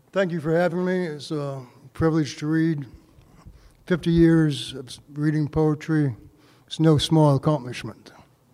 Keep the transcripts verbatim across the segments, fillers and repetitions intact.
Thank you for having me. It's a privilege to read. fifty years of reading poetry. It's no small accomplishment.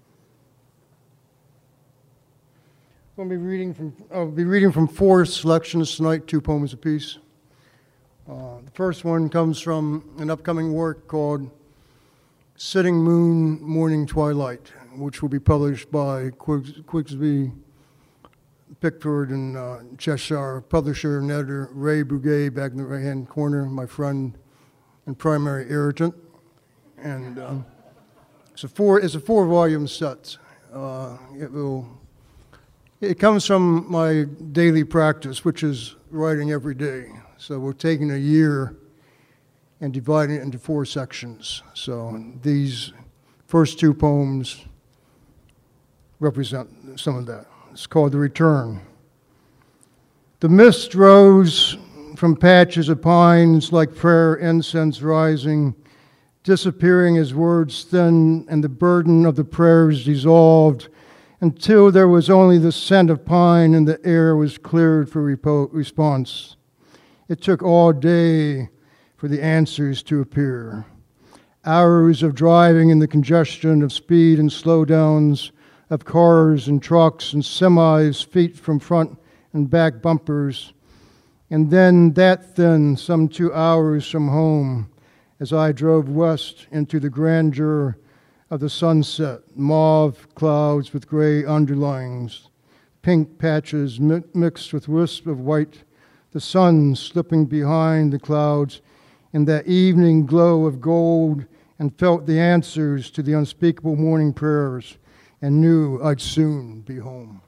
I'm going to be reading from, I'll be reading from four selections tonight, two poems apiece. Uh, the first one comes from an upcoming work called Sitting Moon, Morning Twilight, which will be published by Quigs- Quigsby Pickford and uh, Cheshire, publisher and editor Ray Bouguet back in the right-hand corner, my friend and primary irritant. And um, it's a four it's a four-volume set. Uh, it will it comes from my daily practice, which is writing every day. So we're taking a year and dividing it into four sections. So these first two poems represent some of that. It's called The Return. The mist rose from patches of pines like prayer incense rising, disappearing as words thinned and the burden of the prayers dissolved until there was only the scent of pine and the air was cleared for repo- response. It took all day for the answers to appear. Hours of driving in the congestion of speed and slowdowns, of cars and trucks and semis, feet from front and back bumpers. And then that thin, some two hours from home, as I drove west into the grandeur of the sunset, mauve clouds with gray underlines, pink patches mi- mixed with wisps of white, the sun slipping behind the clouds in that evening glow of gold, and felt the answers to the unspeakable morning prayers, and knew I'd soon be home.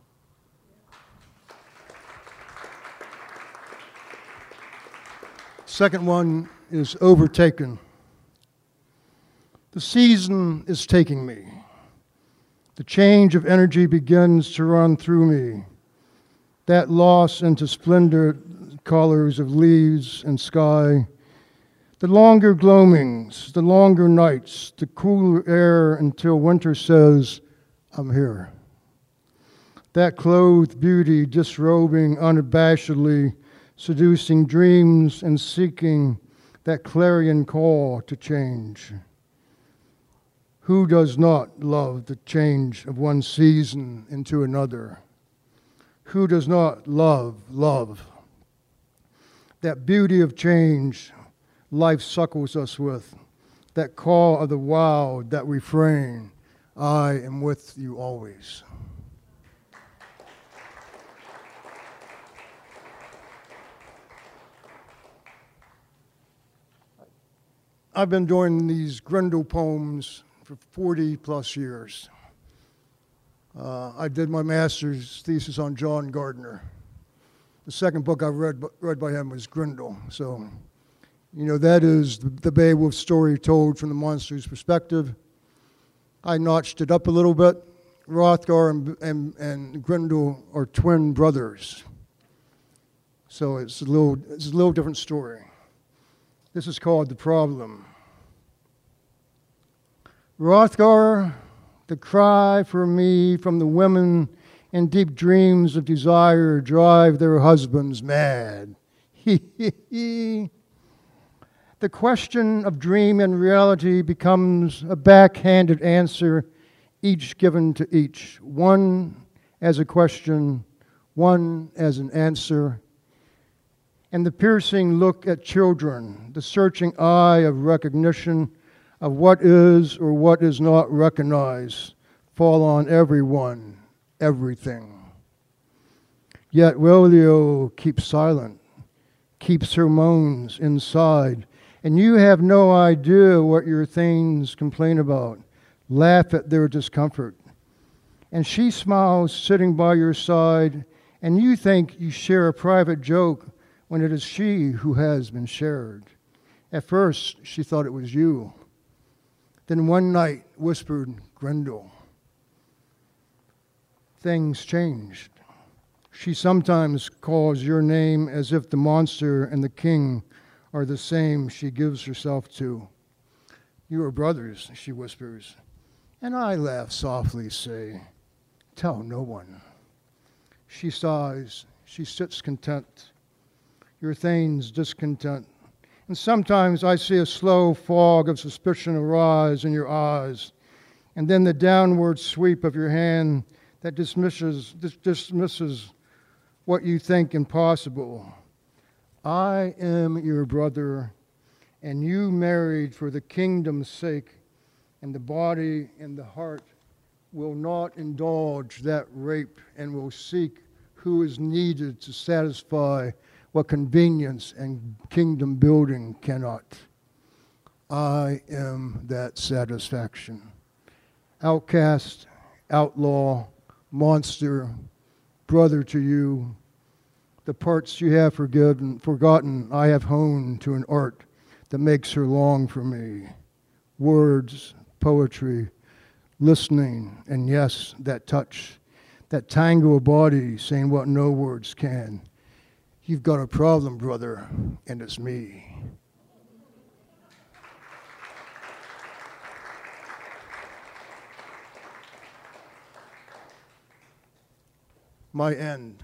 Second one is Overtaken. The season is taking me. The change of energy begins to run through me. That loss into splendor colors of leaves and sky. The longer gloamings, the longer nights, the cooler air until winter says, I'm here. That clothed beauty disrobing unabashedly, seducing dreams and seeking that clarion call to change. Who does not love the change of one season into another? Who does not love love? That beauty of change life suckles us with, that call of the wild, that refrain, I am with you always. I've been doing these Grindle poems for forty plus years. Uh, I did my master's thesis on John Gardner. The second book I read, read by him was Grindle. So, you know, that is the, the Beowulf story told from the monster's perspective. I notched it up a little bit. Hrothgar and, and, and Grindel are twin brothers. So it's a little, it's a little different story. This is called The Problem. Hrothgar, the cry for me from the women in deep dreams of desire drive their husbands mad. He, he, he. The question of dream and reality becomes a backhanded answer, each given to each, one as a question, one as an answer. And the piercing look at children, the searching eye of recognition of what is or what is not recognized, fall on everyone, everything. Yet Lelio keeps silent, keeps her moans inside, and you have no idea what your thanes complain about, laugh at their discomfort. And she smiles sitting by your side, and you think you share a private joke when it is she who has been shared. At first, she thought it was you. Then one night whispered Grendel. Things changed. She sometimes calls your name as if the monster and the king are the same she gives herself to. You are brothers, she whispers. And I laugh softly, say, tell no one. She sighs, she sits content. your Thane's discontent. And sometimes I see a slow fog of suspicion arise in your eyes, and then the downward sweep of your hand that dismisses, dis- dismisses what you think impossible. I am your brother, and you married for the kingdom's sake, and the body and the heart will not indulge that rape and will seek who is needed to satisfy what convenience and kingdom building cannot. I am that satisfaction. Outcast, outlaw, monster, brother to you, the parts you have forgiven, forgotten, I have honed to an art that makes her long for me. Words, poetry, listening, and yes, that touch, that tango of body saying what no words can. You've got a problem, brother, and it's me. My end.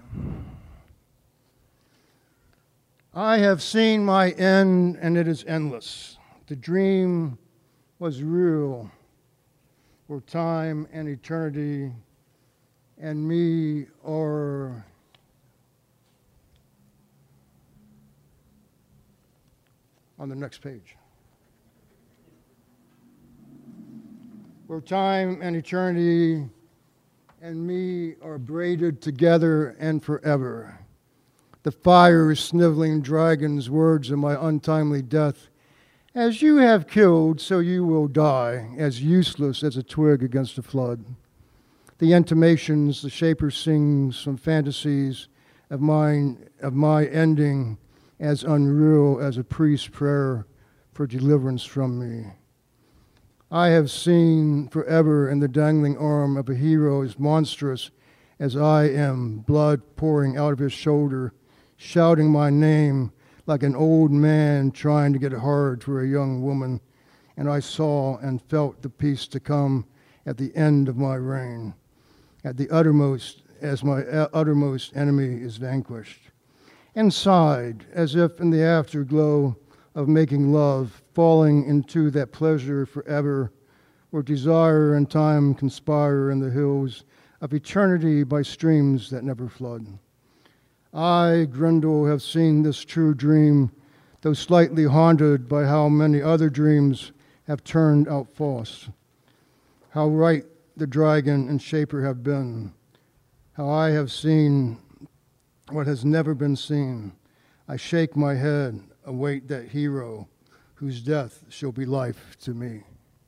I have seen my end, and it is endless. The dream was real, where time and eternity and me are on the next page. Where time and eternity and me are braided together and forever. The fire sniveling dragon's words of my untimely death. As you have killed, so you will die, as useless as a twig against a flood. The intimations the shaper sings from fantasies of mine, of my ending, as unreal as a priest's prayer for deliverance from me. I have seen forever in the dangling arm of a hero as monstrous as I am, blood pouring out of his shoulder, shouting my name like an old man trying to get hard for a young woman, and I saw and felt the peace to come at the end of my reign, at the uttermost, as my uttermost enemy is vanquished, and sighed as if in the afterglow of making love, falling into that pleasure forever, where desire and time conspire in the hills of eternity by streams that never flood. I, Grendel, have seen this true dream, though slightly haunted by how many other dreams have turned out false. How right the dragon and shaper have been. How I have seen what has never been seen. I shake my head, await that hero whose death shall be life to me.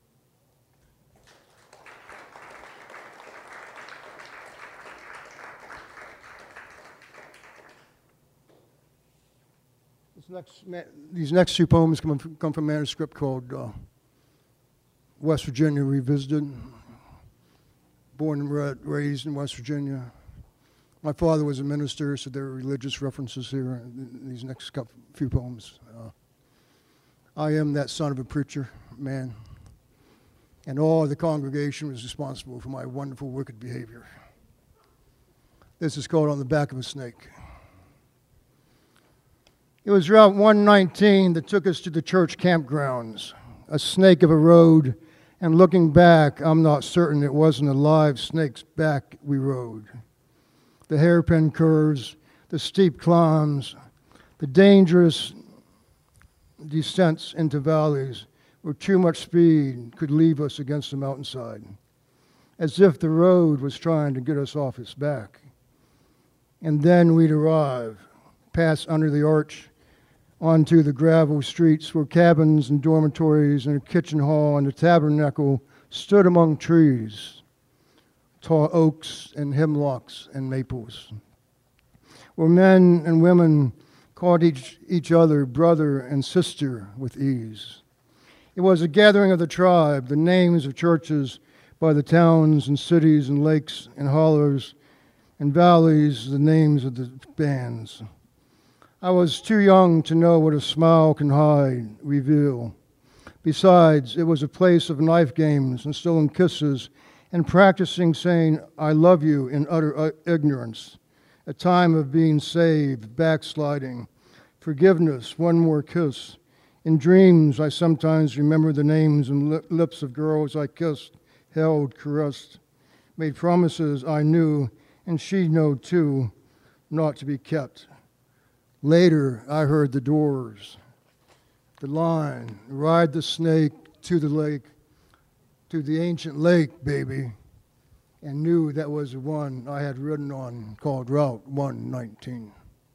Next, these next two poems come from, come from a manuscript called uh, West Virginia Revisited. Born and raised in West Virginia. My father was a minister, so there are religious references here in these next couple, few poems. Uh, I am that son of a preacher, man, and all of the congregation was responsible for my wonderful wicked behavior. This is called On the Back of a Snake. It was Route one nineteen that took us to the church campgrounds, a snake of a road, and looking back, I'm not certain it wasn't a live snake's back we rode. The hairpin curves, the steep climbs, the dangerous descents into valleys where too much speed could leave us against the mountainside, as if the road was trying to get us off its back. And then we'd arrive, pass under the arch, onto the gravel streets where cabins and dormitories and a kitchen hall and a tabernacle stood among trees, tall oaks and hemlocks and maples, where men and women called each, each other brother and sister with ease. It was a gathering of the tribe, the names of churches by the towns and cities and lakes and hollows and valleys, the names of the bands. I was too young to know what a smile can hide, reveal. Besides, it was a place of knife games and stolen kisses and practicing saying, I love you in utter ignorance, a time of being saved, backsliding, forgiveness, one more kiss. In dreams, I sometimes remember the names and li- lips of girls I kissed, held, caressed, made promises I knew, and she knew too, not to be kept. Later, I heard the doors, the line, ride the snake to the lake, to the ancient lake, baby, and knew that was the one I had ridden on called Route one nineteen.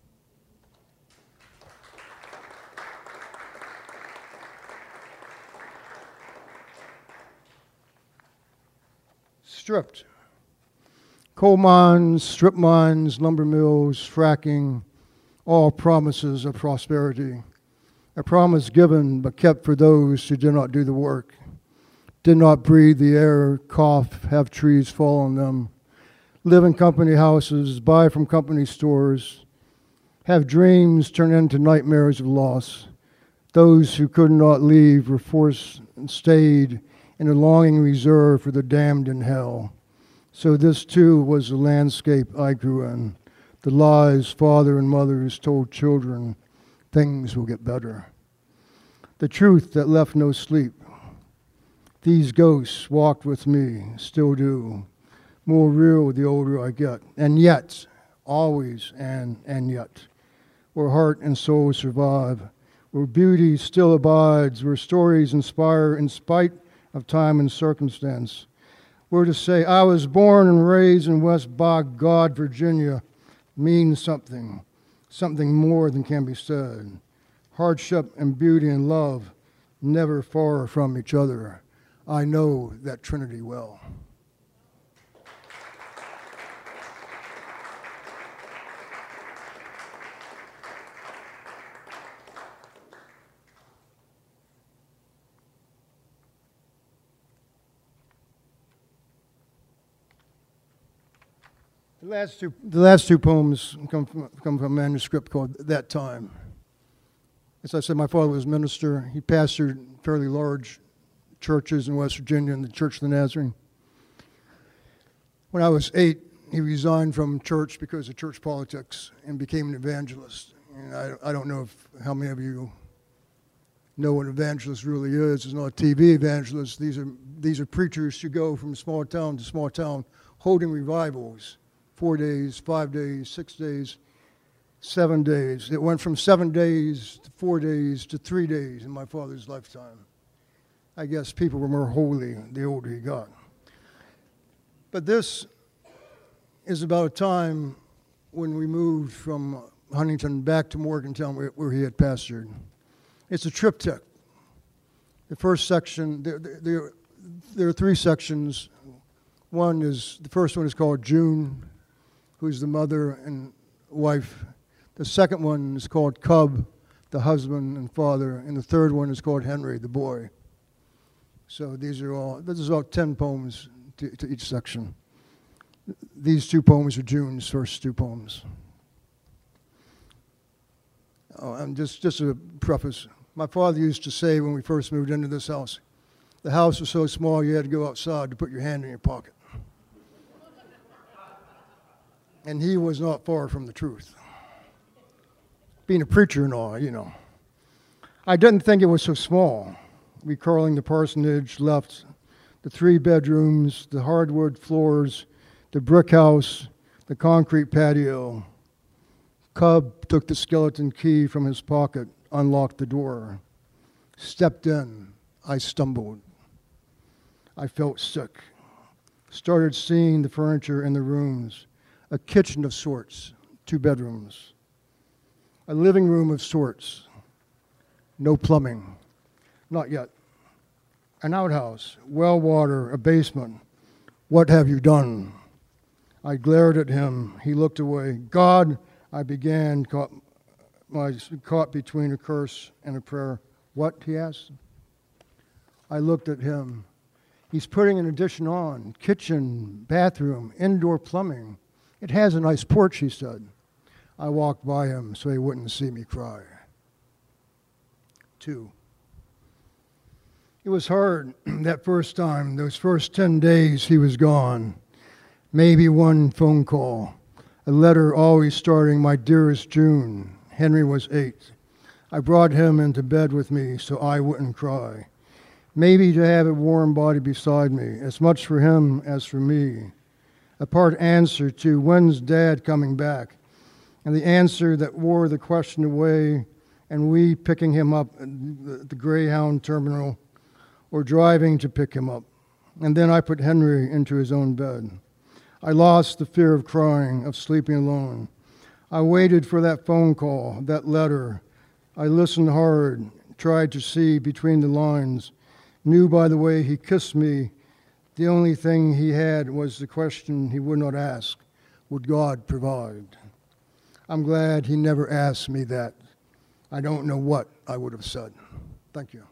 Stripped. Coal mines, strip mines, lumber mills, fracking, all promises of prosperity. A promise given but kept for those who did not do the work, did not breathe the air, cough, have trees fall on them, live in company houses, buy from company stores, have dreams turn into nightmares of loss. Those who could not leave were forced and stayed in a longing reserved for the damned in hell. So this too was the landscape I grew in. The lies father and mothers told children, things will get better. The truth that left no sleep. These ghosts walked with me, still do. More real the older I get. And yet, always and and yet, where heart and soul survive, where beauty still abides, where stories inspire in spite of time and circumstance. Where to say, I was born and raised in West Bog God, Virginia, means something, something more than can be said. Hardship and beauty and love, never far from each other. I know that Trinity well. The last two, the last two poems come from, come from a manuscript called That Time. As I said, my father was a minister. He pastored fairly large churches in West Virginia and the Church of the Nazarene. When I was eight, he resigned from church because of church politics and became an evangelist. And I, I don't know if, how many of you know what an evangelist really is. It's not a T V evangelist. These are, these are preachers who go from small town to small town holding revivals. Four days, five days, six days, seven days. It went from seven days to four days to three days in my father's lifetime. I guess people were more holy the older he got. But this is about a time when we moved from Huntington back to Morgantown where, where he had pastored. It's a triptych. The first section, there, there, there are three sections. One is, the first one is called June, who's the mother and wife. The second one is called Cub, the husband and father. And the third one is called Henry, the boy. So these are all, this is all ten poems to, to each section. These two poems are June's first two poems. Oh, and just, just a preface. My father used to say when we first moved into this house, the house was so small you had to go outside to put your hand in your pocket. And he was not far from the truth. Being a preacher and all, you know. I didn't think it was so small. Recalling the parsonage, left the three bedrooms, the hardwood floors, the brick house, the concrete patio. Cub took the skeleton key from his pocket, unlocked the door. Stepped in. I stumbled. I felt sick. Started seeing the furniture in the rooms. A kitchen of sorts, two bedrooms. A living room of sorts. No plumbing. Not yet. An outhouse, well water, a basement. What have you done? I glared at him. He looked away. God, I began, caught, my, caught between a curse and a prayer. What, he asked. I looked at him. He's putting an addition on. Kitchen, bathroom, indoor plumbing. It has a nice porch, he said. I walked by him so he wouldn't see me cry. Two. It was hard that first time, those first ten days he was gone. Maybe one phone call, a letter always starting, my dearest June. Henry was eight. I brought him into bed with me so I wouldn't cry. Maybe to have a warm body beside me, as much for him as for me. A part answer to when's Dad coming back, and the answer that wore the question away, and we picking him up at the, the Greyhound terminal or driving to pick him up. And then I put Henry into his own bed. I lost the fear of crying, of sleeping alone. I waited for that phone call, that letter. I listened hard, tried to see between the lines, knew by the way he kissed me, the only thing he had was the question he would not ask, would God provide? I'm glad he never asked me that. I don't know what I would have said. Thank you.